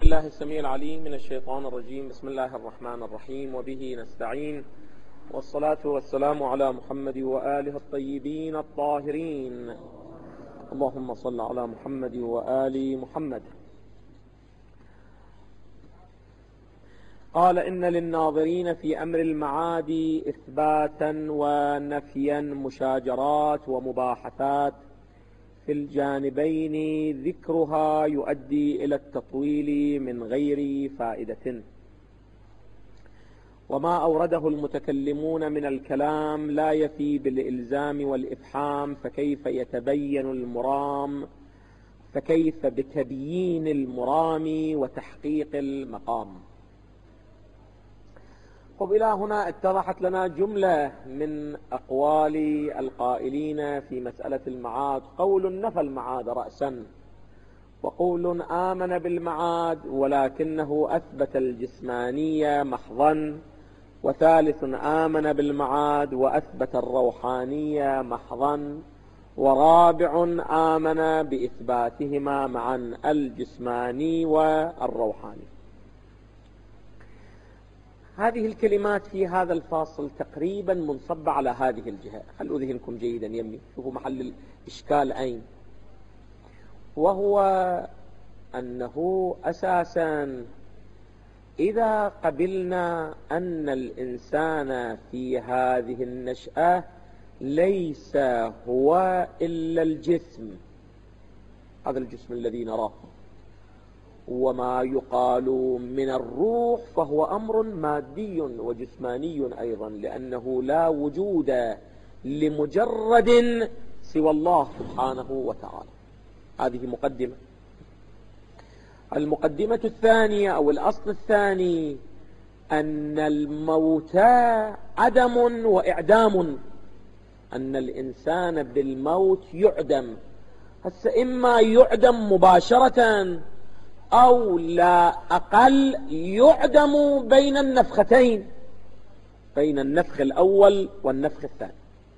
الله السميع العليم من الشيطان الرجيم. بسم الله الرحمن الرحيم، وبه نستعين، والصلاة والسلام على محمد وآله الطيبين الطاهرين. اللهم صل على محمد وآل محمد. قال: إن للناظرين في أمر المعاد إثباتا ونفيا، مشاجرات ومباحثات في الجانبين، ذكرها يؤدي إلى التطويل من غير فائدة. وما أورده المتكلمون من الكلام لا يفي بالإلزام والإفحام، فكيف يتبين المرام؟ فكيف بتبيين المرام وتحقيق المقام؟ إلى هنا اتضحت لنا جملة من أقوال القائلين في مسألة المعاد. قول نفى المعاد رأسا، وقول آمن بالمعاد ولكنه أثبت الجسمانية محضا، وثالث آمن بالمعاد وأثبت الروحانية محضا، ورابع آمن بإثباتهما معا، الجسماني والروحاني. هذه الكلمات في هذا الفاصل تقريبا منصبة على هذه الجهة. خلوا ذهنكم جيدا يمي، شوفوا محل الإشكال أين، وهو أنه أساسا إذا قبلنا أن الإنسان في هذه النشأة ليس هو إلا الجسم، هذا الجسم الذي نراه، وما يقال من الروح فهو أمر مادي وجسماني أيضا، لأنه لا وجود لمجرد سوى الله سبحانه وتعالى. هذه مقدمة. المقدمة الثانية أو الأصل الثاني أن الموت عدم وإعدام، أن الإنسان بالموت يعدم. هسه إما يعدم مباشرة أو لا أقل يعدم بين النفختين، بين النفخ الأول والنفخ الثاني.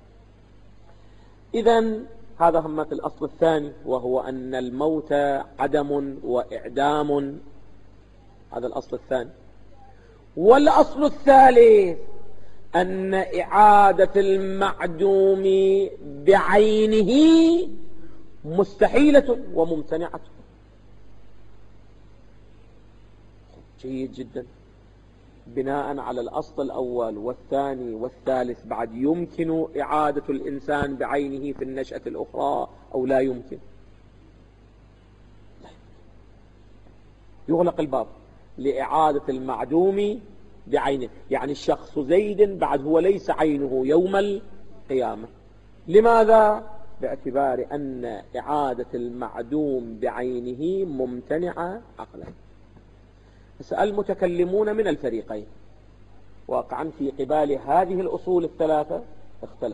إذن هذا همة الأصل الثاني، وهو أن الموت عدم وإعدام، هذا الأصل الثاني. والأصل الثالث أن إعادة المعدوم بعينه مستحيلة وممتنعة. جيد جدا. بناء على الأصل الأول والثاني والثالث بعد يمكن إعادة الإنسان بعينه في النشأة الأخرى أو لا يمكن؟ يغلق الباب لإعادة المعدوم بعينه، يعني الشخص زيد بعد هو ليس عينه يوم القيامة. لماذا؟ باعتبار أن إعادة المعدوم بعينه ممتنعة عقلا. المتكلمون من الفريقين واقعا في قبال هذه الأصول الثلاثة اختلف.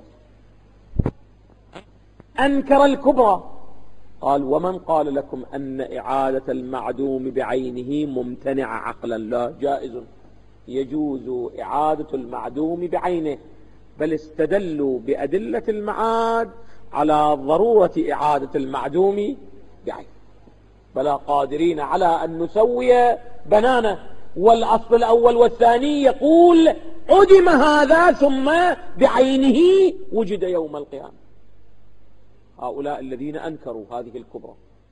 أنكر الكبرى، قال: ومن قال لكم أن إعادة المعدوم بعينه ممتنع عقلا؟ لا، جائز، يجوز إعادة المعدوم بعينه، بل استدلوا بأدلة المعاد على ضرورة إعادة المعدوم بعينه، بلا قادرين على أن نسوي بنانه. والأصل الأول والثاني يقول عدم هذا ثم بعينه وجد يوم القيامة. هؤلاء الذين أنكروا هذه الكبرى.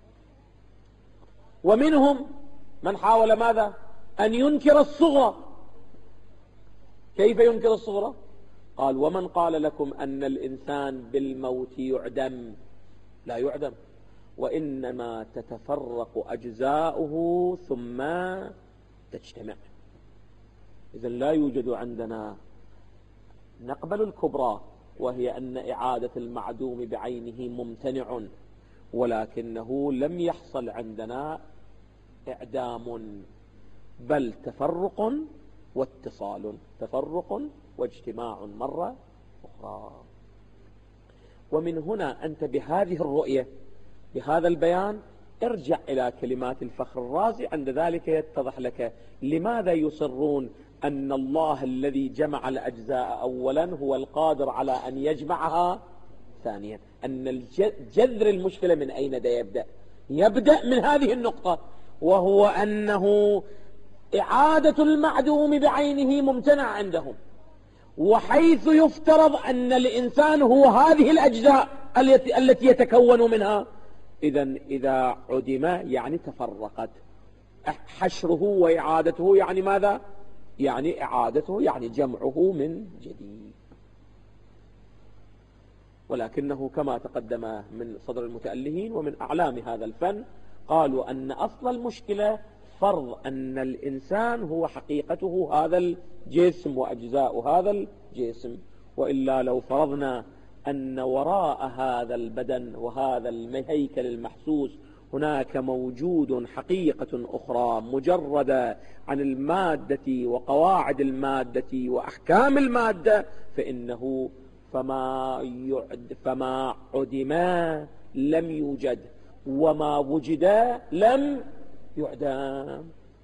ومنهم من حاول ماذا؟ أن ينكر الصغرى. كيف ينكر الصغرى؟ قال: ومن قال لكم أن الإنسان بالموت يعدم؟ لا يعدم، وإنما تتفرق أجزاؤه ثم تجتمع. إذن لا يوجد عندنا. نقبل الكبرى وهي أن إعادة المعدوم بعينه ممتنع، ولكنه لم يحصل عندنا إعدام، بل تفرق واتصال، تفرق واجتماع مرة أخرى. ومن هنا أنت بهذه الرؤية، بهذا البيان، ارجع إلى كلمات الفخر الرازي، عند ذلك يتضح لك لماذا يصرون أن الله الذي جمع الأجزاء أولا هو القادر على أن يجمعها ثانيا. أن جذر المشكلة من أين يبدأ؟ يبدأ من هذه النقطة، وهو أنه إعادة المعدوم بعينه ممتنع عندهم، وحيث يفترض أن الإنسان هو هذه الأجزاء التي يتكون منها، إذا عدم يعني تفرقت. حشره وإعادته يعني ماذا؟ يعني إعادته، يعني جمعه من جديد. ولكنه كما تقدم من صدر المتألهين ومن أعلام هذا الفن، قالوا أن أصل المشكلة فرض أن الإنسان هو حقيقته هذا الجسم وأجزاء هذا الجسم، وإلا لو فرضنا أن وراء هذا البدن وهذا الهيكل المحسوس هناك موجود حقيقة أخرى مجردة عن المادة وقواعد المادة وأحكام المادة، فإنه فما عدم لم يوجد، وما وجد لم يعدم.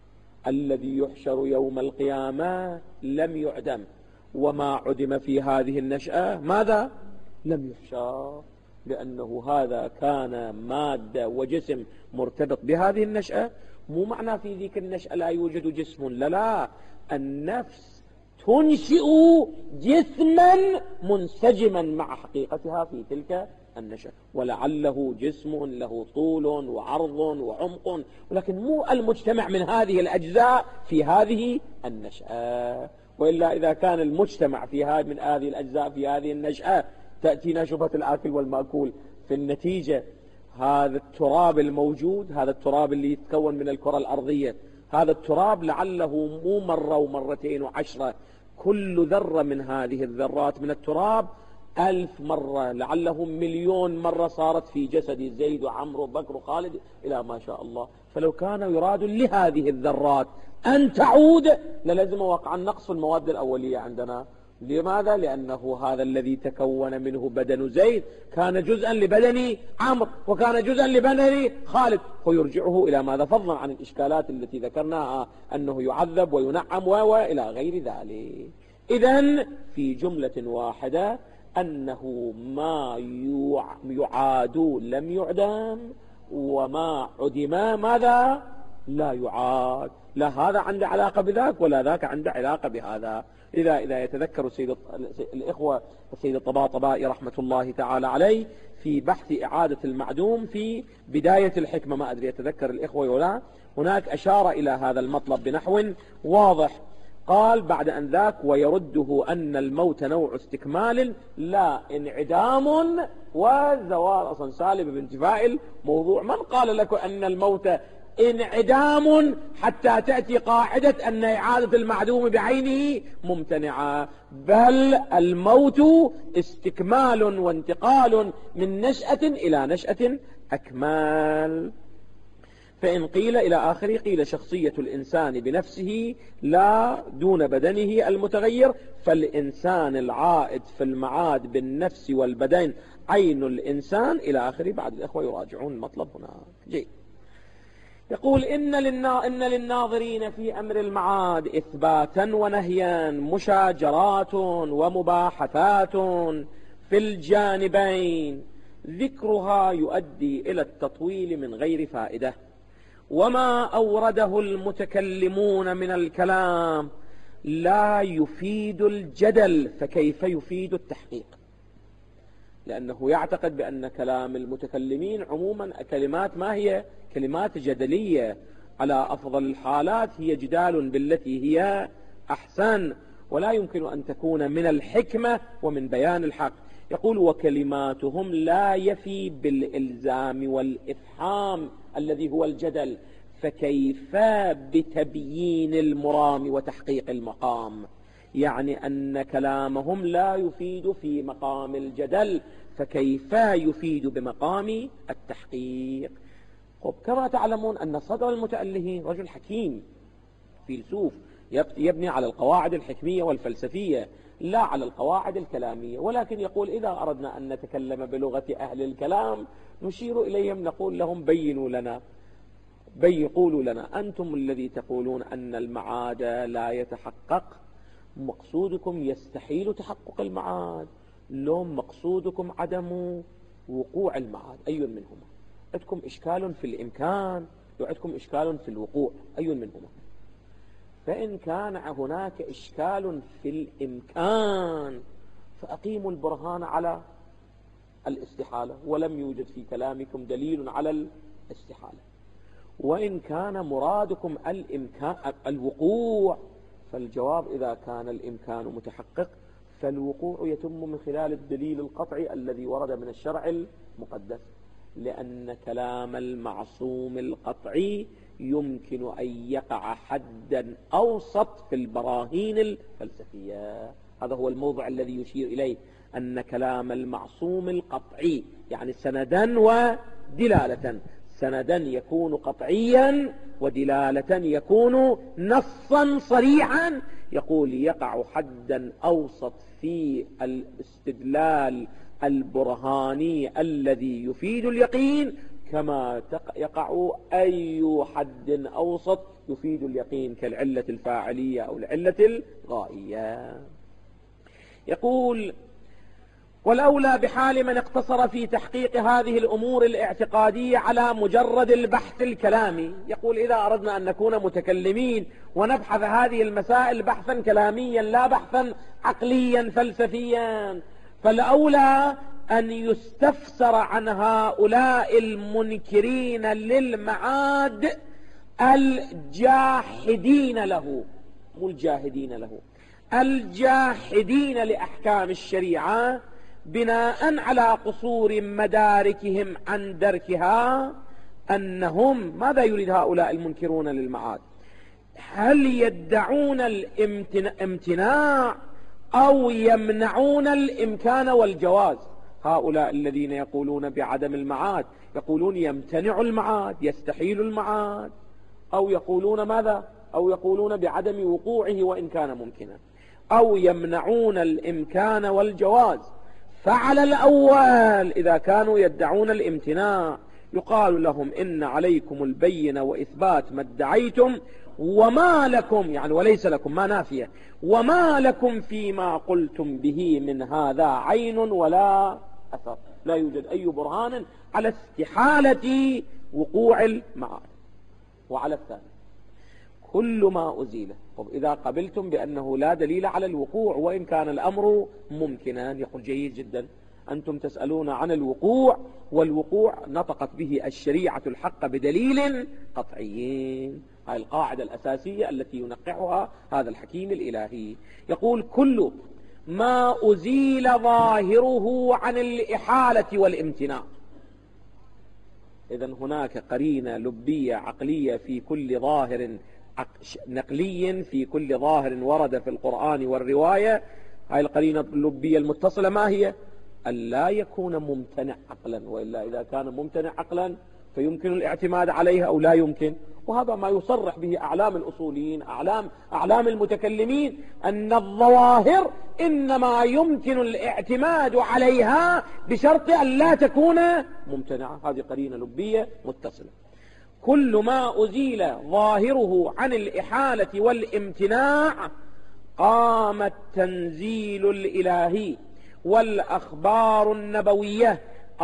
الذي يحشر يوم القيامة لم يعدم، وما عدم في هذه النشأة ماذا؟ لم يحشر، لأنه هذا كان مادة وجسم مرتبط بهذه النشأة. مو معنى في ذيك النشأة لا يوجد جسم، لا، النفس تنشئ جسما منسجما مع حقيقتها في تلك النشأة، ولعله جسم له طول وعرض وعمق، ولكن مو المجتمع من هذه الأجزاء في هذه النشأة. وإلا إذا كان المجتمع من هذه الأجزاء في هذه النشأة، تأتينا شبهة الآكل والمأكول. في النتيجة هذا التراب الموجود، هذا التراب اللي يتكون من الكرة الأرضية، هذا التراب لعله مو مرة ومرتين وعشرة، كل ذرة من هذه الذرات من التراب 1000 مرة، لعله 1,000,000 مرة صارت في جسد زيد وعمرو وبكر وخالد إلى ما شاء الله. فلو كان يراد لهذه الذرات أن تعود للزم وقع النقص المواد الأولية عندنا. لماذا؟ لأنه هذا الذي تكون منه بدن زيد كان جزءا لبدن عمرو وكان جزءا لبدن خالد، ويرجعه إلى ماذا؟ فضلا عن الإشكالات التي ذكرناها أنه يعذب وينعم وإلى غير ذلك. إذن في جملة واحدة أنه ما يعاد لم يعدم، وما عدم ماذا؟ لا يعاد. لا هذا عنده علاقة بذاك ولا ذاك عنده علاقة بهذا. إذا يتذكر الإخوة السيد الطباطبائي رحمة الله تعالى عليه في بحث إعادة المعدوم في بداية الحكمة، ما أدري يتذكر الإخوة ولا، هناك أشار إلى هذا المطلب بنحو واضح. قال بعد أن ذاك ويرده أن الموت نوع استكمال لا انعدام وزوال، أصلا سالب بانتفاء الموضوع. من قال لك أن الموت انعدام حتى تأتي قاعدة أن إعادة المعدوم بعينه ممتنعة؟ بل الموت استكمال وانتقال من نشأة إلى نشأة أكمال. فإن قيل إلى آخره قيل شخصية الإنسان بنفسه لا دون بدنه المتغير، فالإنسان العائد في المعاد بالنفس والبدن عين الإنسان إلى آخره. بعد الإخوة يراجعون المطلب هناك. جيد. يقول إن للناظرين في أمر المعاد إثباتا ونهيا، مشاجرات ومباحثات في الجانبين، ذكرها يؤدي إلى التطويل من غير فائدة، وما أورده المتكلمون من الكلام لا يفيد الجدل، فكيف يفيد التحقيق؟ لأنه يعتقد بأن كلام المتكلمين عموما كلمات ما هي كلمات جدلية، على أفضل الحالات هي جدال بالتي هي أحسن، ولا يمكن أن تكون من الحكمة ومن بيان الحق. يقول وكلماتهم لا يفي بالإلزام والإفحام الذي هو الجدل، فكيف بتبيين المرام وتحقيق المقام؟ يعني أن كلامهم لا يفيد في مقام الجدل، فكيف يفيد بمقام التحقيق؟ كما تعلمون أن صدر المتألهين رجل حكيم فيلسوف يبني على القواعد الحكمية والفلسفية لا على القواعد الكلامية، ولكن يقول إذا أردنا أن نتكلم بلغة أهل الكلام نشير إليهم نقول لهم بينوا لنا، قولوا لنا أنتم الذي تقولون أن المعاد لا يتحقق، مقصودكم يستحيل تحقق المعاد، لهم مقصودكم عدم وقوع المعاد، أي منهما؟ عندكم إشكال في الإمكان، يعدكم إشكال في الوقوع، أي منهما؟ فإن كان هناك إشكال في الإمكان فأقيموا البرهان على الاستحالة، ولم يوجد في كلامكم دليل على الاستحالة. وإن كان مرادكم الوقوع، فالجواب إذا كان الإمكان متحقق فالوقوع يتم من خلال الدليل القطعي الذي ورد من الشرع المقدس، لأن كلام المعصوم القطعي يمكن أن يقع حدا أوسط في البراهين الفلسفية. هذا هو الموضع الذي يشير إليه، أن كلام المعصوم القطعي يعني سندا ودلالة، سندا يكون قطعيا ودلالة يكون نصا صريحا، يقول يقع حدا أوسط في الاستدلال البرهاني الذي يفيد اليقين، كما يقع أي حد أوسط يفيد اليقين كالعلة الفاعلية أو العلة الغائية. يقول والأولى بحال من اقتصر في تحقيق هذه الأمور الاعتقادية على مجرد البحث الكلامي. يقول إذا أردنا أن نكون متكلمين ونبحث هذه المسائل بحثا كلاميا لا بحثا عقليا فلسفيا، فالأولى أن يستفسر عن هؤلاء المنكرين للمعاد الجاحدين له، مو الجاهدين له، الجاحدين لأحكام الشريعة بناء على قصور مداركهم عن دركها، أنهم ماذا يريد هؤلاء المنكرون للمعاد؟ هل يدعون الامتناع أو يمنعون الإمكان والجواز؟ هؤلاء الذين يقولون بعدم المعاد يقولون يمتنع المعاد، يستحيل المعاد، أو يقولون ماذا؟ أو يقولون بعدم وقوعه وإن كان ممكنا، أو يمنعون الإمكان والجواز. فعلى الأول إذا كانوا يدعون الامتناع يقال لهم إن عليكم البينة وإثبات ما ادعيتم، وما لكم يعني وليس لكم ما نافية، وما لكم فيما قلتم به من هذا عين ولا أثر، لا يوجد أي برهان على استحالة وقوع المعاد. وعلى الثاني كل ما أزيل. طب إذا قبلتم بأنه لا دليل على الوقوع وإن كان الأمر ممكنا، يقول جيد جدا، أنتم تسألون عن الوقوع، والوقوع نطقت به الشريعة الحق بدليل قطعيين. هذه القاعدة الأساسية التي ينقحها هذا الحكيم الإلهي. يقول كل ما أزيل ظاهره عن الإحالة والامتناع. إذن هناك قرينة لبية عقلية في كل ظاهر نقلي، في كل ظاهر ورد في القرآن والرواية. هاي القرينة اللبية المتصلة ما هي؟ ألا يكون ممتنع عقلا، وإلا إذا كان ممتنع عقلا فيمكن الاعتماد عليها أو لا يمكن. وهذا ما يصرح به أعلام الأصوليين، أعلام المتكلمين، أن الظواهر إنما يمكن الاعتماد عليها بشرط أن لا تكون ممتنعة. هذه قرينة لبية متصلة. كل ما أزيل ظاهره عن الإحالة والامتناع قام التنزيل الإلهي والأخبار النبوية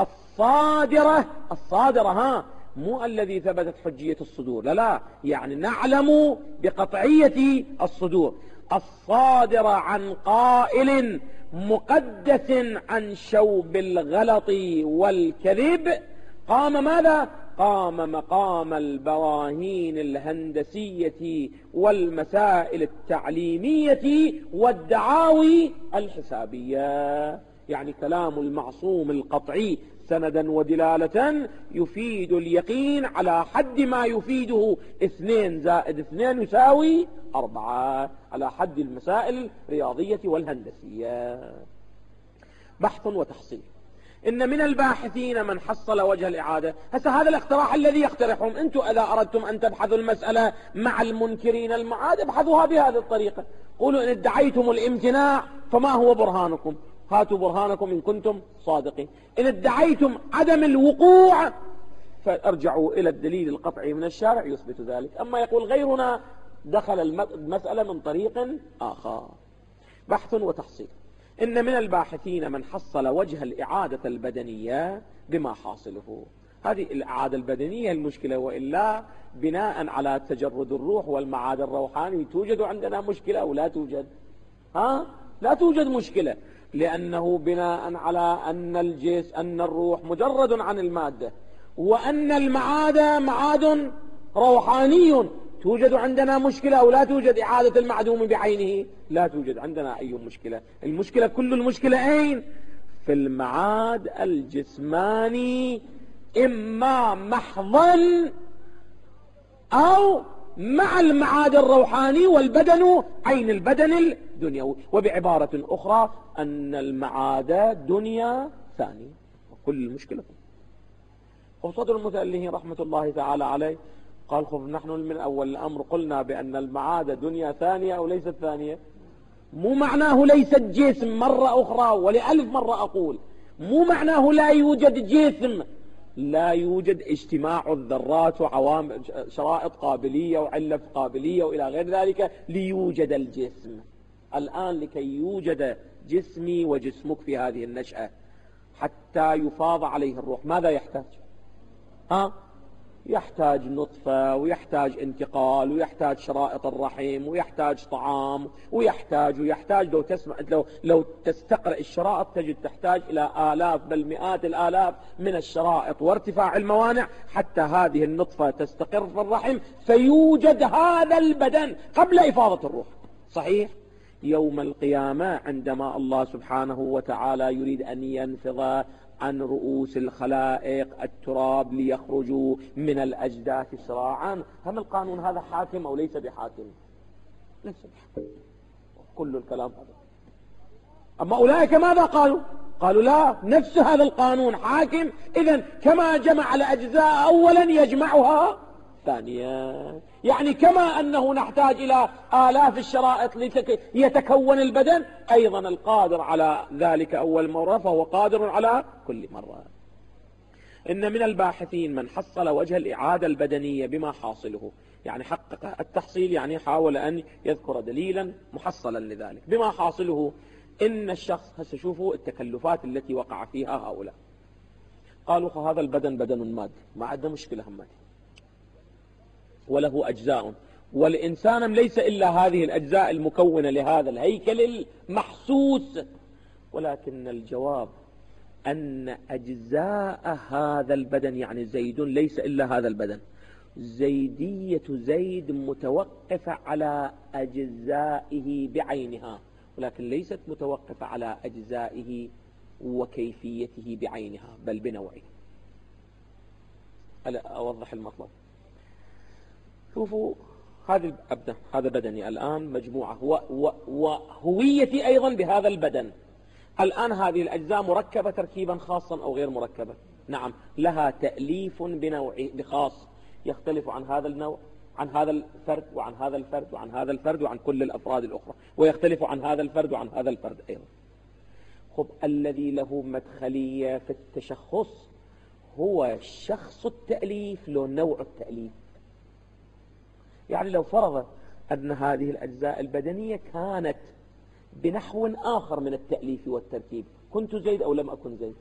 الصادرة مو الذي ثبتت حجية الصدور، لا يعني نعلم بقطعية الصدور، الصادرة عن قائل مقدس عن شوب الغلط والكذب. قام ماذا؟ قام مقام البراهين الهندسية والمسائل التعليمية والدعاوي الحسابية. يعني كلام المعصوم القطعي سندا ودلالة يفيد اليقين على حد ما يفيده 2 زائد 2 يساوي 4 على حد المسائل الرياضية والهندسية. بحث وتحصيل. إن من الباحثين من حصل وجه الإعادة. هذا الاقتراح الذي يقترحهم أنتم إذا أردتم أن تبحثوا المسألة مع المنكرين المعاد ابحثوها بهذه الطريقة. قولوا إن ادعيتم الامتناع فما هو برهانكم؟ هاتوا برهانكم إن كنتم صادقين. إن ادعيتم عدم الوقوع فارجعوا إلى الدليل القطعي من الشارع يثبت ذلك. أما يقول غيرنا دخل المسألة من طريق آخر. بحث وتحصيل. إن من الباحثين من حصل وجه الإعادة البدنية بما حاصله. هذه الإعادة البدنية المشكلة، وإلا بناء على تجرد الروح والمعاد الروحاني توجد عندنا مشكلة أو لا توجد؟ لا توجد مشكلة، لأنه بناء على أن الروح مجرد عن المادة، وأن المعاد معاد روحاني، توجد عندنا مشكلة أو لا توجد إعادة المعدوم بعينه؟ لا توجد عندنا أي مشكلة. المشكلة كل المشكلة أين؟ في المعاد الجسماني، إما محضا أو مع المعاد الروحاني، والبدن عين البدن الدنيوي. وبعبارة أخرى أن المعاد دنيا ثانية، كل المشكلة. وصدر المتأله رحمة الله تعالى عليه قال خذ نحن من أول الأمر قلنا بأن المعاد دنيا ثانية أو ليست ثانية. مو معناه ليست جسم، مرة أخرى ولألف مرة أقول، مو معناه لا يوجد جسم، لا يوجد اجتماع الذرات وعوامل شرائط قابلية وعلة قابلية وإلى غير ذلك ليوجد الجسم. الآن لكي يوجد جسمي وجسمك في هذه النشأة حتى يفاض عليه الروح ماذا يحتاج؟ يحتاج نطفة، ويحتاج انتقال، ويحتاج شرائط الرحم، ويحتاج طعام، ويحتاج لو تستقرأ الشرائط تجد تحتاج إلى آلاف بل مئات الآلاف من الشرائط وارتفاع الموانع حتى هذه النطفة تستقر في الرحم فيوجد هذا البدن قبل إفاضة الروح. صحيح؟ يوم القيامة عندما الله سبحانه وتعالى يريد أن ينفض عن رؤوس الخلائق التراب ليخرجوا من الأجداث سراعا، هل القانون هذا حاكم أو ليس بحاكم؟ ليس بحاكم. كل الكلام هذا. أما أولئك ماذا قالوا؟ قالوا لا، نفس هذا القانون حاكم، إذن كما جمع الأجزاء أولا يجمعها ثانيا. يعني كما أنه نحتاج إلى آلاف الشرائط ليتكون البدن، أيضا القادر على ذلك أول مرة فهو قادر على كل مرة. إن من الباحثين من حصل وجه الإعادة البدنية بما حاصله، يعني حقق التحصيل، يعني حاول أن يذكر دليلا محصلا لذلك بما حاصله. إن الشخص هسه شوفوا التكلفات التي وقع فيها هؤلاء. قالوا هذا البدن بدن مادي، ما عندنا مشكلة همتي، وله أجزاء، والإنسان ليس إلا هذه الأجزاء المكونة لهذا الهيكل المحسوس، ولكن الجواب أن أجزاء هذا البدن يعني زيد ليس إلا هذا البدن، زيدية زيد متوقفة على أجزائه بعينها، ولكن ليست متوقفة على أجزائه وكيفيته بعينها بل بنوعه. أوضح المطلب. شوفوا هذا بدني الآن مجموعة وهويتي أيضا بهذا البدن. الآن هذه الأجزاء مركبة تركيبا خاصا أو غير مركبة؟ نعم، لها تأليف بخاص يختلف عن هذا النوع، عن هذا الفرد وعن هذا الفرد وعن هذا الفرد وعن كل الأفراد الأخرى، ويختلف عن هذا الفرد وعن هذا الفرد أيضا. خب الذي له مدخلية في التشخص هو شخص التأليف لو نوع التأليف. يعني لو فرض أن هذه الأجزاء البدنية كانت بنحو آخر من التأليف والتركيب، كنت زيد أو لم أكن زيد؟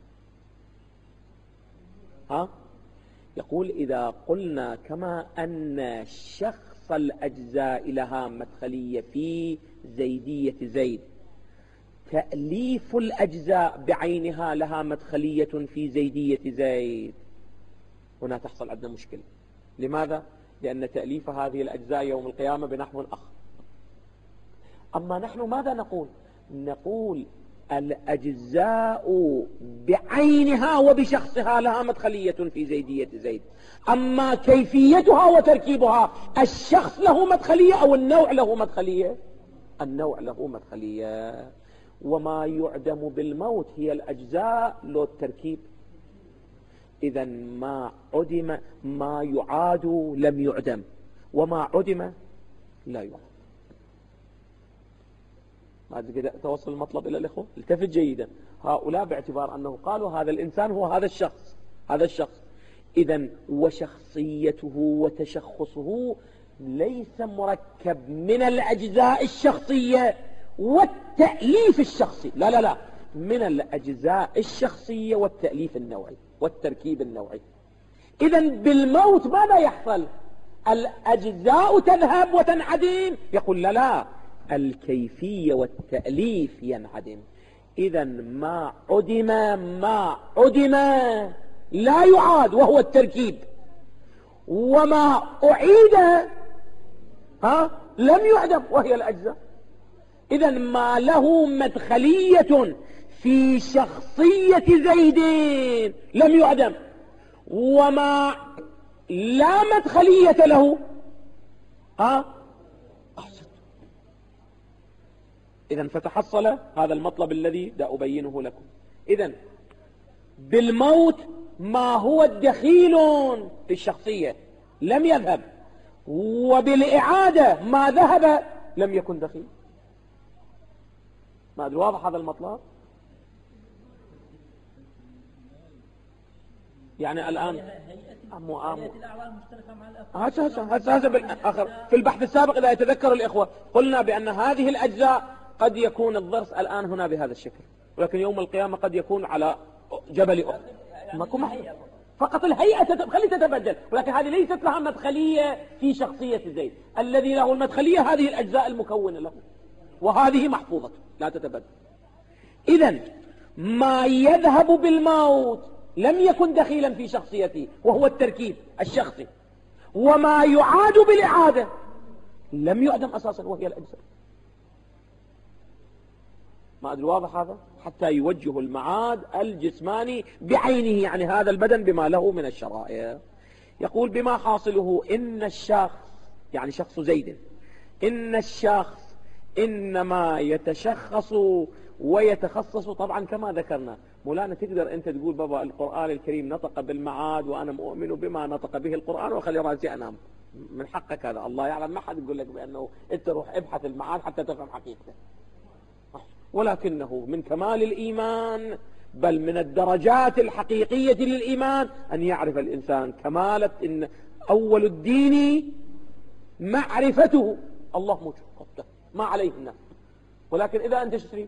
يقول إذا قلنا كما أن شخص الأجزاء لها مدخلية في زيدية زيد، تأليف الأجزاء بعينها لها مدخلية في زيدية زيد، هنا تحصل عندنا مشكلة. لماذا؟ لأن تأليف هذه الأجزاء يوم القيامة بنحو آخر. أما نحن ماذا نقول؟ نقول الأجزاء بعينها وبشخصها لها مدخلية في زيدية زيد، أما كيفيتها وتركيبها الشخص له مدخلية أو النوع له مدخلية؟ النوع له مدخلية. وما يعدم بالموت هي الأجزاء لو التركيب. إذا ما عدم ما يعاد لم يعدم، وما عدم لا يعاد. هذا كده توصل المطلب إلى الإخوة. التفت جيدا. هؤلاء باعتبار أنه قالوا هذا الإنسان هو هذا الشخص، إذا وشخصيته وتشخصه ليس مركب من الأجزاء الشخصية والتأليف الشخصي، لا، من الأجزاء الشخصية والتأليف النوعي والتركيب النوعي. إذن بالموت ماذا يحصل؟ الأجزاء تذهب وتنعدم؟ يقول لا، الكيفية والتأليف ينعدم. إذن ما عدم لا يعاد وهو التركيب، وما أعيد لم يعدم وهي الأجزاء. إذن ما له مدخلية في شخصية زيد لم يعدم، وما لا مدخلية له أحسن. إذن فتحصل هذا المطلب الذي أبينه لكم. إذن بالموت ما هو الدخيل في الشخصية لم يذهب، وبالإعادة ما ذهب لم يكن دخيل. ما أدري واضح هذا المطلب؟ يعني الآن هذا بالآخر في البحث السابق إذا يتذكر الإخوة قلنا بأن هذه الأجزاء قد يكون الضرس الآن هنا بهذا الشكل، ولكن يوم القيامة قد يكون على جبل أحد. ماكو فقط الهيئة خلي تتبدل، ولكن هذه ليست لها مدخلية في شخصية زيد. الذي له المدخلية هذه الأجزاء المكونة له، وهذه محفوظة لا تتبدل. إذن ما يذهب بالموت لم يكن دخيلا في شخصيته وهو التركيب الشخصي، وما يعاد بالإعادة لم يعدم أساسا وهي الأجزاء. ما أدري واضح هذا؟ حتى يوجه المعاد الجسماني بعينه، يعني هذا البدن بما له من الشرائع. يقول بما حاصله إن الشخص، يعني شخص زيد، إن الشخص إنما يتشخص ويتخصص. طبعا كما ذكرنا مولانا تقدر أنت تقول بابا القرآن الكريم نطق بالمعاد وأنا مؤمن بما نطق به القرآن وخلي راسي أنام، من حقك هذا، الله يعلم، ما حد يقول لك بأنه أنت روح ابحث المعاد حتى تفهم حقيقته. ولكنه من كمال الإيمان، بل من الدرجات الحقيقية للإيمان، أن يعرف الإنسان كمالة إن أول الدين معرفته الله موجود ما عليه الناس. ولكن إذا أنت تريد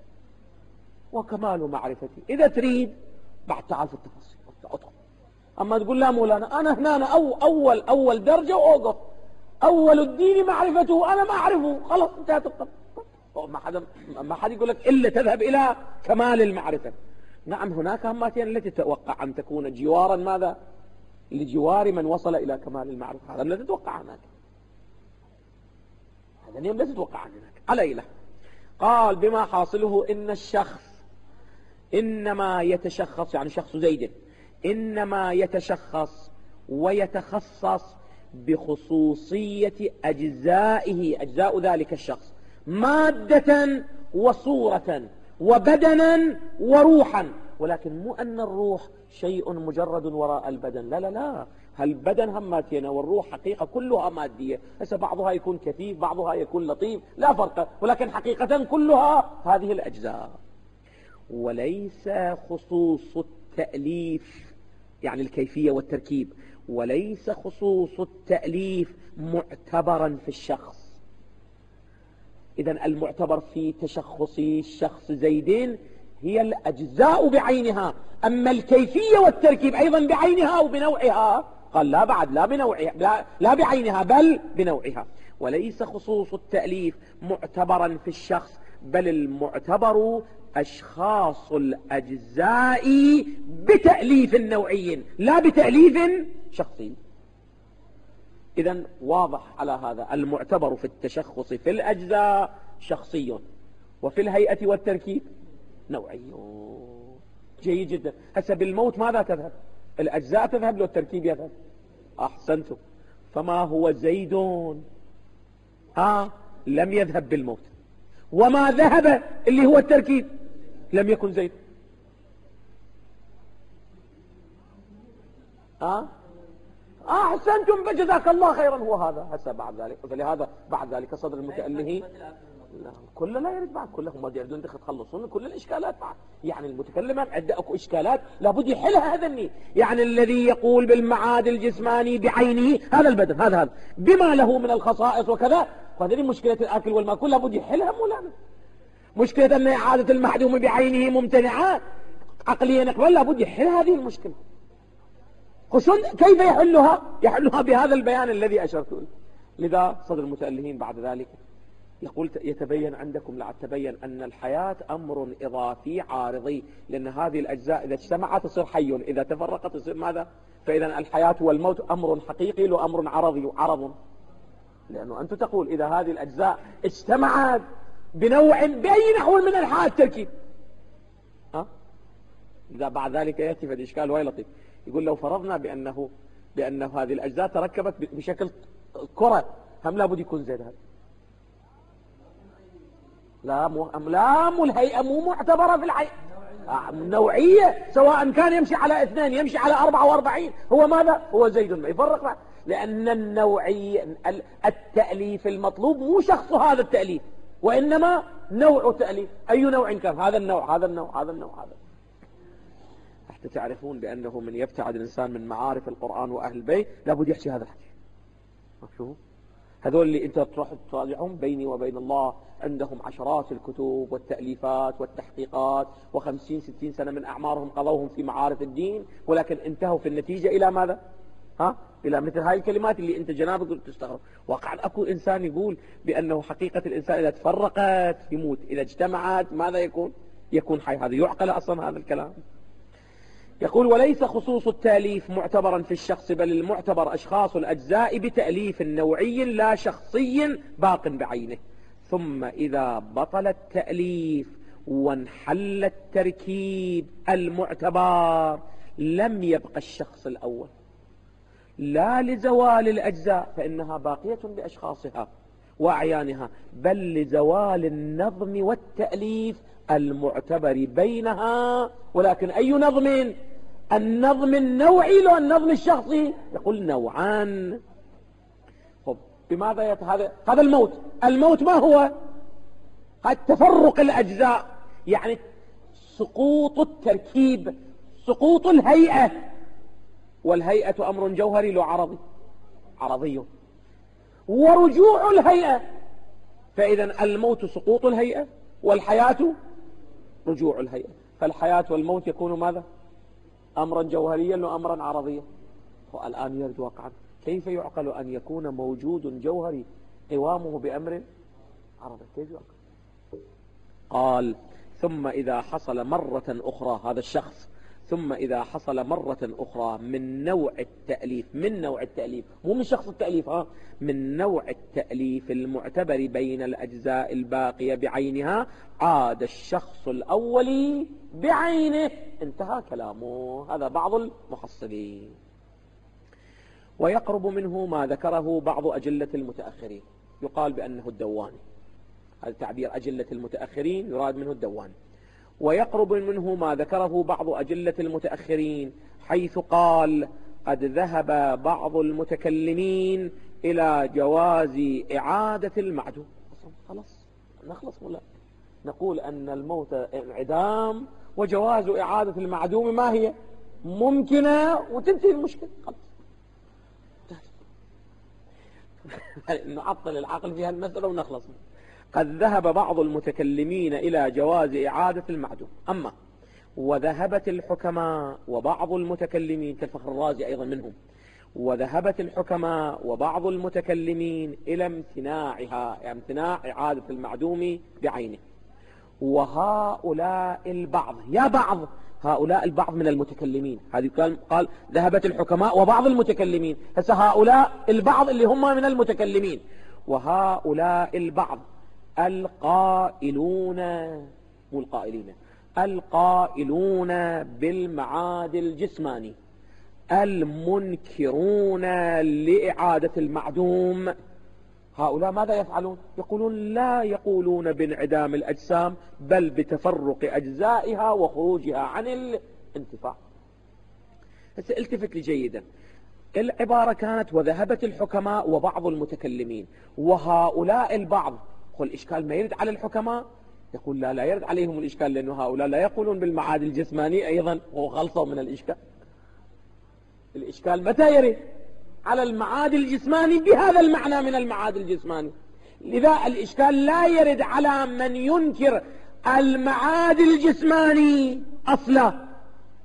وكمال معرفتي، إذا تريد بعد تعال في التفاصيل أطلع. أما تقول لا مولانا أنا هنا أول درجة وأوقف، أول الدين معرفته أنا ما أعرفه، خلاص انتهت القضية. ما حد يقول لك إلا تذهب إلى كمال المعرفة. نعم هناك هماتين التي تتوقع أن تكون جوارا ماذا؟ لجوار من وصل إلى كمال المعرفة، هذا لا تتوقع هناك، هذا اليوم لا تتوقع هناك. على إله قال بما حاصله إن الشخص إنما يتشخص، يعني شخص زيد إنما يتشخص ويتخصص بخصوصية أجزائه، أجزاء ذلك الشخص، مادة وصورة وبدنا وروحا. ولكن مو أن الروح شيء مجرد وراء البدن، لا لا لا، هالبدن هماتينا والروح حقيقة كلها مادية. هسه بعضها يكون كثيف بعضها يكون لطيف لا فرق، ولكن حقيقة كلها هذه الأجزاء. وليس خصوص التأليف، يعني الكيفية والتركيب، وليس خصوص التأليف معتبرا في الشخص. إذن المعتبر في تشخص الشخص زيد هي الأجزاء بعينها، أما الكيفية والتركيب أيضا بعينها وبنوعها قال لا بعد لا بنوعها، لا بعينها بل بنوعها. وليس خصوص التأليف معتبرا في الشخص، بل المعتبر أشخاص الأجزاء بتأليف نوعي لا بتأليف شخصي. إذن واضح على هذا، المعتبر في التشخص في الأجزاء شخصي، وفي الهيئة والتركيب نوعي. جيد جدا. هسه بالموت ماذا تذهب؟ الأجزاء تذهب لو التركيب يذهب. أحسنتم. فما هو زيد لم يذهب بالموت، وما ذهب اللي هو التركيب لم يكن زيد. أحسنتم فجزاك الله خيرا. هو هذا هسه بعد ذلك، فلهذا بعد ذلك صدر المتأله كله لا يريد بعد، كلهم ما يريدون تخلصون كل الإشكالات بعد. يعني المتكلم عنده أكو إشكالات لابد يحلها هذني. يعني الذي يقول بالمعاد الجسماني بعينه هذا البدن هذا بما له من الخصائص وكذا، فهذه مشكلة الأكل والمأكل لابد يحلها مولانا. مشكلة أن إعادة المعدوم بعينه ممتنعة عقليا نقبل، لابد يحل هذه المشكلة. كيف يحلها؟ يحلها بهذا البيان الذي أشرت له. لذا صدر المتألهين بعد ذلك يقول يتبين عندكم لا تبين أن الحياة أمر إضافي عارضي، لأن هذه الأجزاء إذا اجتمعت تصير حي، إذا تفرقت تصير ماذا؟ فإذا الحياة والموت أمر حقيقي له أمر عرضي عرض، لأنه أنت تقول إذا هذه الأجزاء اجتمعت بنوع بأي نحو من أنحاء التركيب، إذا بعد ذلك يأتي في الإشكال وهي لطيف، يقول لو فرضنا بأنه هذه الأجزاء تركبت بشكل كرة، هم لابد يكون زيد هذا. لا مو الهيئة مو معتبرة في الحياة النوعية، سواء كان يمشي على 2 يمشي على 44 هو ماذا؟ هو زيد، ما يفرق، لأن النوعية التأليف المطلوب مو شخص هذا التأليف، وإنما نوع تأليف. أي نوع كان؟ هذا النوع هذا النوع هذا النوع هذا. حتى تعرفون بأنه من يبتعد الإنسان من معارف القرآن وأهل البيت لابد يحكي هذا الحكي. شوفوا هذول اللي انت تروح تراجعهم بيني وبين الله عندهم عشرات الكتب والتأليفات والتحقيقات، و50 60 سنة من أعمارهم قضوهم في معارف الدين، ولكن انتهوا في النتيجة إلى ماذا؟ إلى مثل هاي الكلمات اللي انت جنابك قلت تستغرب. واقعا أكو إنسان يقول بأنه حقيقة الإنسان إذا تفرقت يموت، إذا اجتمعت ماذا يكون حي. هذا يعقل أصلا هذا الكلام؟ يقول وليس خصوص التأليف معتبرا في الشخص، بل المعتبر أشخاص الأجزاء بتأليف نوعي لا شخصي باق بعينه. ثم إذا بطل التأليف وانحل التركيب المعتبر لم يبقى الشخص الأول، لا لزوال الأجزاء فإنها باقية بأشخاصها وأعيانها، بل لزوال النظم والتأليف المعتبر بينها. ولكن أي نظم؟ النظم النوعي لو النظم الشخصي؟ يقول نوعان. بماذا هذا الموت ما هو؟ تفرق الأجزاء، يعني سقوط التركيب، سقوط الهيئة، والهيئة أمر جوهري له عرضي، ورجوع الهيئة. فإذا الموت سقوط الهيئة والحياة رجوع الهيئة، فالحياة والموت يكون ماذا؟ أمرا جوهريا وأمرا عرضيا. والآن يرد واقعا كيف يعقل أن يكون موجود جوهري قوامه بأمر عرضي؟ كيف يعقل؟ قال ثم إذا حصل مرة أخرى هذا الشخص، ثم إذا حصل مرة أخرى من نوع التأليف مو من شخص التأليف، من نوع التأليف المعتبر بين الأجزاء الباقية بعينها، عاد الشخص الأول بعينه. انتهى كلامه. هذا بعض المحصلين. ويقرب منه ما ذكره بعض أجلة المتأخرين، يقال بأنه الدواني. هذا تعبير أجلة المتأخرين يراد منه الدواني. ويقرب منه ما ذكره بعض أجلة المتأخرين، حيث قال قد ذهب بعض المتكلمين إلى جواز إعادة المعدوم. خلاص نخلص ولا نقول أن الموت انعدام، وجواز إعادة المعدوم ما هي؟ ممكنة، وتنتهي المشكلة. خلاص نعطل العقل في هالمسألة ونخلص. قد ذهب بعض المتكلمين إلى جواز إعادة المعدوم. أما وذهبت الحكماء وبعض المتكلمين كالفخر الرازي أيضا منهم، وذهبت الحكماء وبعض المتكلمين إلى امتناعها، يعني امتناع إعادة المعدوم بعينه. وهؤلاء البعض، هؤلاء البعض من المتكلمين، هذه قال ذهبت الحكماء وبعض المتكلمين، هسه هؤلاء البعض اللي هم من المتكلمين. وهؤلاء البعض القائلون، مو القائلين، القائلون بالمعاد الجسماني، المنكرون لإعادة المعدوم، هؤلاء ماذا يفعلون؟ يقولون لا يقولون بانعدام الأجسام، بل بتفرق أجزائها وخروجها عن الانتفاع. التفت لي جيدا، العبارة كانت وذهبت الحكماء وبعض المتكلمين وهؤلاء البعض. قل الإشكال ما يرد على الحكماء؟ يقول لا يرد عليهم الإشكال، لأنه هؤلاء لا يقولون بالمعاد الجسماني أيضا، وغلطوا من الإشكال. الإشكال متى يرد؟ على المعاد الجسماني بهذا المعنى من المعاد الجسماني. لذا الإشكال لا يرد على من ينكر المعاد الجسماني أصلا،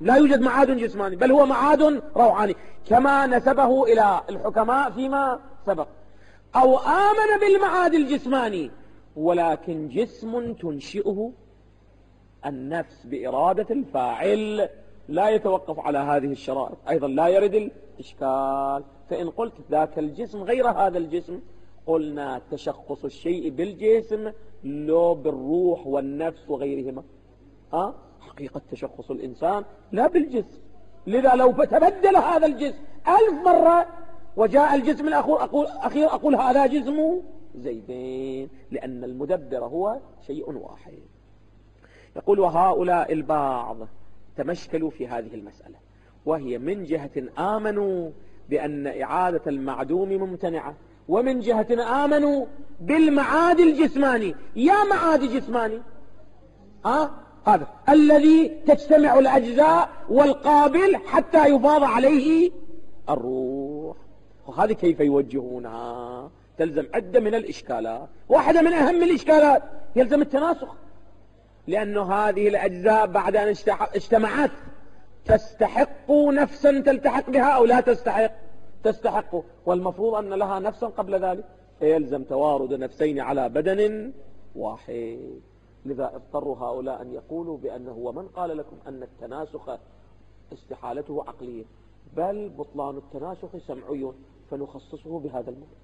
لا يوجد معاد جسماني، بل هو معاد روحاني كما نسبه إلى الحكماء فيما سبق. أو آمن بالمعاد الجسماني ولكن جسم تنشئه النفس بإرادة الفاعل، لا يتوقف على هذه الشرائط، أيضا لا يرد الإشكال. فإن قلت ذاك الجسم غير هذا الجسم، قلنا تشخص الشيء بالجسم لو بالروح والنفس وغيرهم. حقيقة تشخص الإنسان لا بالجسم. لذا لو تبدل هذا الجسم 1000 مرة وجاء الجسم الأخير أقول هذا جسم زيدين، لأن المدبر هو شيء واحد. يقول وهؤلاء البعض تمشكلوا في هذه المسألة، وهي من جهة آمنوا بأن إعادة المعدوم ممتنعة، ومن جهة آمنوا بالمعاد الجسماني. يا معاد جسماني هذا الذي تجتمع الأجزاء والقابل حتى يفاض عليه الروح، وهذه كيف يوجهونها؟ تلزم عدة من الإشكالات. واحدة من أهم الإشكالات يلزم التناسخ، لأن هذه الأجزاء بعد أن اجتمعت تستحق نفسا تلتحق بها أو لا تستحق، والمفروض أن لها نفسا قبل ذلك، فيلزم توارد نفسين على بدن واحد. لذا اضطروا هؤلاء أن يقولوا بأنه ومن قال لكم أن التناسخ استحالته عقلية، بل بطلان التناسخ سمعي، فنخصصه بهذا الموضوع،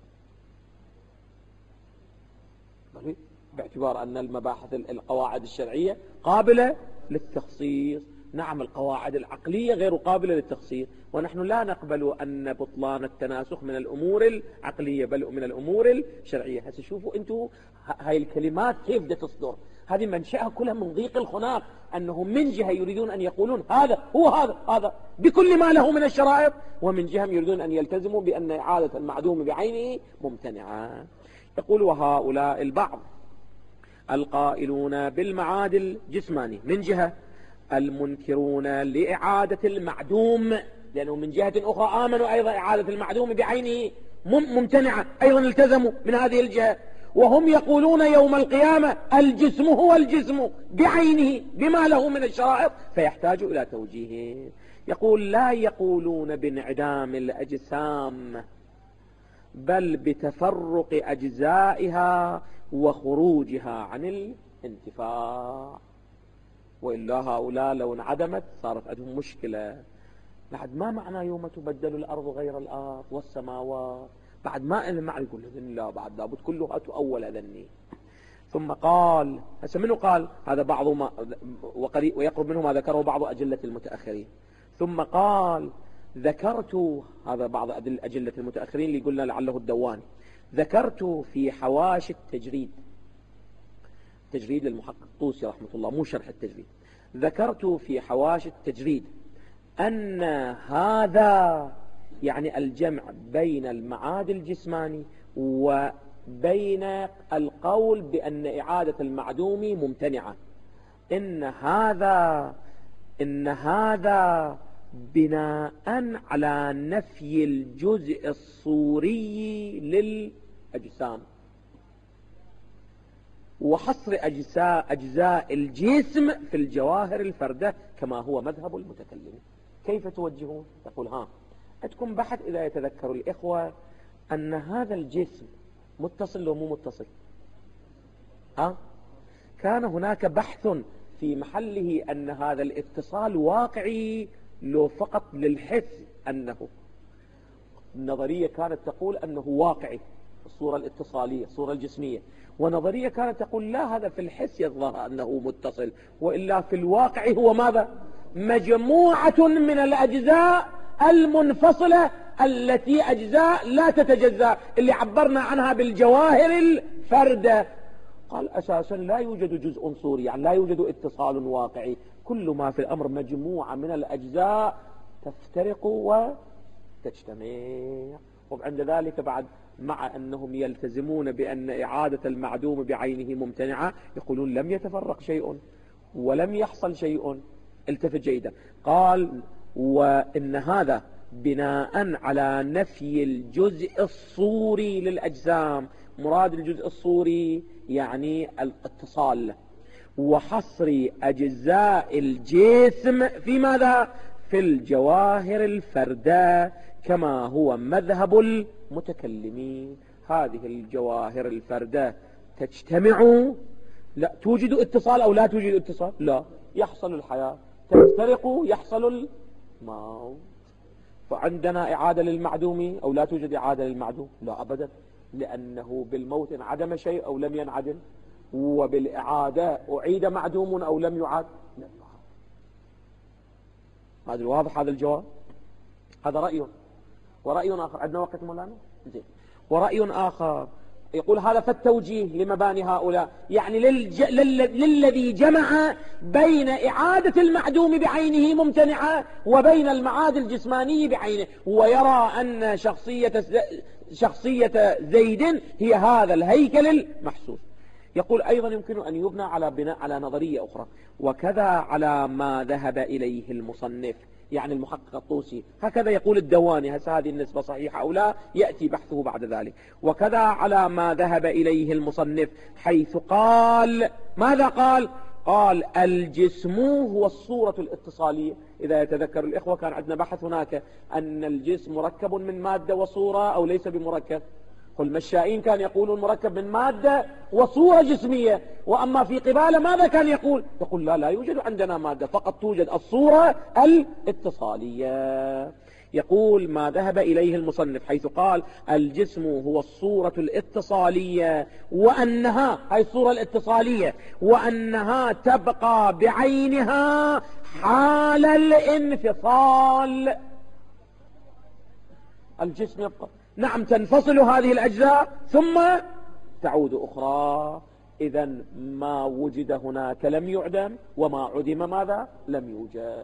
باعتبار أن المباحث القواعد الشرعية قابلة للتخصيص. نعم القواعد العقلية غير قابلة للتخصيص، ونحن لا نقبل أن بطلان التناسخ من الأمور العقلية بل من الأمور الشرعية. هسه شوفوا أنتم هاي الكلمات كيف بدها تصدر، هذه منشأها كلها من ضيق الخناق، أنهم من جهة يريدون أن يقولون هذا هو هذا بكل ما له من الشرائط، ومن جهة يريدون أن يلتزموا بأن إعادة المعدوم بعينه ممتنعة. يقول وهؤلاء البعض القائلون بالمعاد الجسماني من جهة المنكرون لإعادة المعدوم، لأنه من جهة أخرى آمنوا أيضا إعادة المعدوم بعينه ممتنعة، أيضا التزموا من هذه الجهة، وهم يقولون يوم القيامة الجسم هو الجسم بعينه بما له من الشرائط، فيحتاج إلى توجيه. يقول لا يقولون بانعدام الأجسام بل بتفرق أجزائها وخروجها عن الانتفاع، وإلا هؤلاء لو انعدمت صارت عندهم مشكلة. بعد ما معنى يوم تبدل الأرض غير الأرض والسماوات، بعد ما إن معنى يقول لا بعد لابد كلها تؤول أذني. ثم قال هسه منه قال هذا بعض ما ويقرب منه ما ذكره بعض أجلة المتأخرين. ثم قال ذكرت هذا بعض أجلة المتأخرين اللي قلنا لعله الدواني، ذكرت في حواشي التجريد للمحقق الطوسي رحمة الله، مو شرح التجريد، ذكرت في حواشي التجريد أن هذا يعني الجمع بين المعاد الجسماني وبين القول بأن إعادة المعدوم ممتنعة، إن هذا بناء على نفي الجزء الصوري للأجسام وحصر أجزاء الجسم في الجواهر الفردة كما هو مذهب المتكلمين. كيف توجهون؟ يقول عندكم بحث إذا يتذكر الإخوة أن هذا الجسم متصل أو مو متصل؟ كان هناك بحث في محله أن هذا الاتصال واقعي لو فقط للحس، أنه النظرية كانت تقول أنه واقعي الصورة الاتصالية الصورة الجسمية، ونظرية كانت تقول لا هذا في الحس يظهر أنه متصل، وإلا في الواقع هو ماذا؟ مجموعة من الأجزاء المنفصلة التي أجزاء لا تتجزأ اللي عبرنا عنها بالجواهر الفردة. قال أساسا لا يوجد جزء صوري، يعني لا يوجد اتصال واقعي، كل ما في الأمر مجموعة من الأجزاء تفترق وتجتمع. وعند ذلك بعد مع أنهم يلتزمون بأن إعادة المعدوم بعينه ممتنعة، يقولون لم يتفرق شيء ولم يحصل شيء. التفت جيدا، قال وإن هذا بناء على نفي الجزء الصوري للأجسام، مراد الجزء الصوري يعني الاتصال، وحصر أجزاء الجسم في ماذا؟ في الجواهر الفردة، كما هو مذهب المتكلمين. هذه الجواهر الفردة تجتمع، لا توجد اتصال أو لا توجد اتصال؟ لا، يحصل الحياة. تفترق، يحصل الموت. فعندنا إعادة للمعدوم أو لا توجد إعادة للمعدوم؟ لا أبدا، لأنه بالموت انعدم شيء أو لم ينعدم، وبالإعادة أعيد معدوم أو لم يعاد. لا. هذا واضح هذا الجواب. هذا رأي. ورأي آخر، عندنا وقت مولانا؟ زين. ورأي آخر يقول هذا فالتوجيه لمباني هؤلاء، يعني للذي جمع بين إعادة المعدوم بعينه ممتنعة وبين المعاد الجسماني بعينه، ويرى أن شخصية زيد هي هذا الهيكل المحسوس. يقول أيضا يمكن أن يبنى على بناء على نظرية أخرى، وكذا على ما ذهب إليه المصنف، يعني المحقق الطوسي، هكذا يقول الدواني. هل هذه النسبة صحيحة أو لا؟ يأتي بحثه بعد ذلك. وكذا على ما ذهب إليه المصنف، حيث قال ماذا قال؟ قال الجسم هو الصورة الاتصالية. إذا يتذكر الإخوة كان عندنا بحث هناك أن الجسم مركب من مادة وصورة أو ليس بمركب. المشائين كان يقولون مركب من مادة وصورة جسمية، وأما في قبالة ماذا كان يقول؟ يقول لا يوجد عندنا مادة، فقط توجد الصورة الاتصالية. يقول ما ذهب إليه المصنف حيث قال الجسم هو الصورة الاتصالية، وأنها هي الصورة الاتصالية وأنها تبقى بعينها حال الانفصال. الجسم يبقى، نعم تنفصل هذه الأجزاء ثم تعود أخرى. إذا ما وجد هناك لم يعدم، وما عدم ماذا؟ لم يوجد.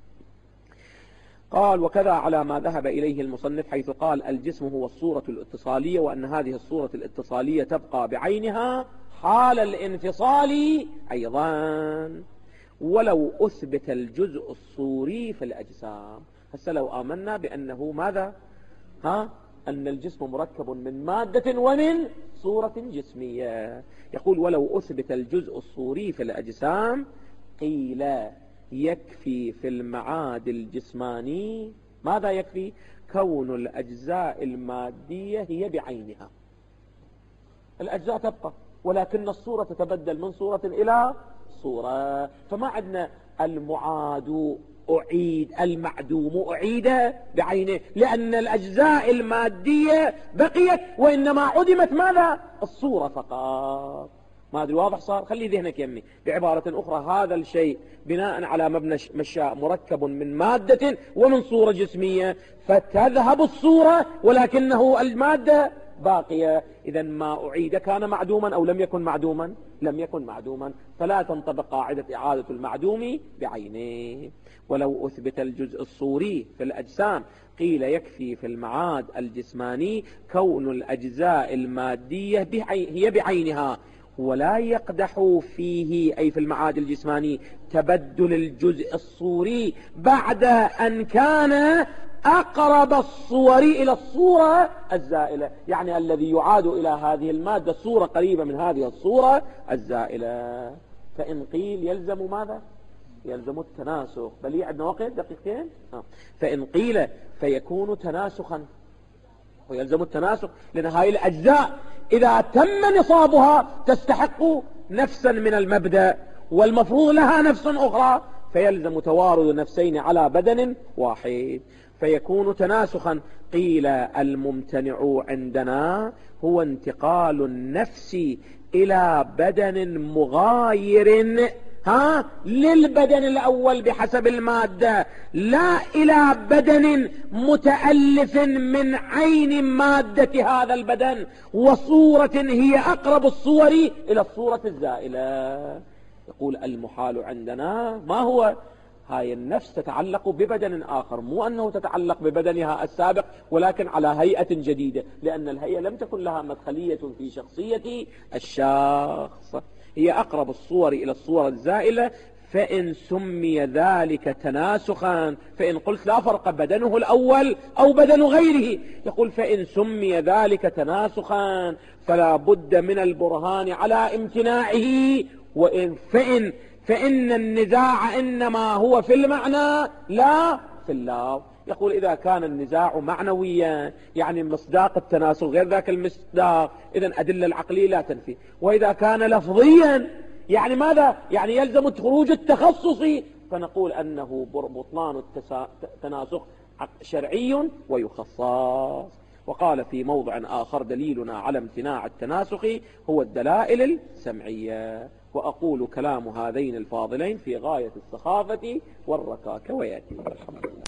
قال وكذا على ما ذهب إليه المصنف حيث قال الجسم هو الصورة الاتصالية، وأن هذه الصورة الاتصالية تبقى بعينها حال الانفصال أيضا، ولو أثبت الجزء الصوري في الأجسام. هسه لو آمنا بأنه ماذا؟ أن الجسم مركب من مادة ومن صورة جسمية. يقول ولو أثبت الجزء الصوري في الأجسام قيل يكفي في المعاد الجسماني. ماذا يكفي؟ كون الأجزاء المادية هي بعينها. الأجزاء تبقى، ولكن الصورة تتبدل من صورة إلى صورة. فما عندنا المعاد أعيد، المعدوم أعيد بعينه، لأن الأجزاء المادية بقيت، وإنما عدمت ماذا؟ الصورة فقط. ما أدري واضح صار؟ خلي ذهنك يمي. بعبارة أخرى هذا الشيء بناء على مبنى مشاء مركب من مادة ومن صورة جسمية، فتذهب الصورة ولكنه المادة باقية. إذا ما أعيد كان معدوما أو لم يكن معدوما؟ لم يكن معدوما، فلا تنطبق قاعدة إعادة المعدوم بعينه. ولو أثبت الجزء الصوري في الأجسام قيل يكفي في المعاد الجسماني كون الأجزاء المادية هي بعينها، ولا يقدح فيه أي في المعاد الجسماني تبدل الجزء الصوري بعد أن كان أقرب الصور إلى الصورة الزائلة، يعني الذي يعاد إلى هذه المادة صورة قريبة من هذه الصورة الزائلة. فإن قيل يلزم ماذا؟ يلزم التناسخ. بل عندنا وقت دقيقتين. فإن قيل فيكون تناسخا، ويلزم التناسخ، لأن هذه الأجزاء إذا تم نصابها تستحق نفسا من المبدأ، والمفروض لها نفس أخرى، فيلزم توارد نفسين على بدن واحد، فيكون تناسخا. قيل الممتنع عندنا هو انتقال النفس إلى بدن مغاير للبدن الأول بحسب المادة، لا إلى بدن متألف من عين مادة هذا البدن وصورة هي أقرب الصور إلى الصورة الزائلة. يقول المحال عندنا ما هو؟ هاي النفس تتعلق ببدن آخر، مو أنه تتعلق ببدنها السابق، ولكن على هيئة جديدة، لأن الهيئة لم تكن لها مدخلية في شخصية الشخص، هي أقرب الصور إلى الصورة الزائلة. فإن سمي ذلك تناسخا، فإن قلت لا فرق بدنه الأول أو بدن غيره، يقول فإن سمي ذلك تناسخا فلا بد من البرهان على امتناعه فإن النزاع إنما هو في المعنى لا في اللفظ. يقول إذا كان النزاع معنويا يعني مصداق التناسخ غير ذاك المصداق، إذن أدلة العقلية لا تنفي. وإذا كان لفظيا يعني ماذا؟ يعني يلزم خروج التخصصي، فنقول أنه بطلان التناسخ شرعي ويخصص. وقال في موضع آخر دليلنا على امتناع التناسخ هو الدلائل السمعية. وأقول كلام هذين الفاضلين في غاية السخافة والركاكة ويأتي.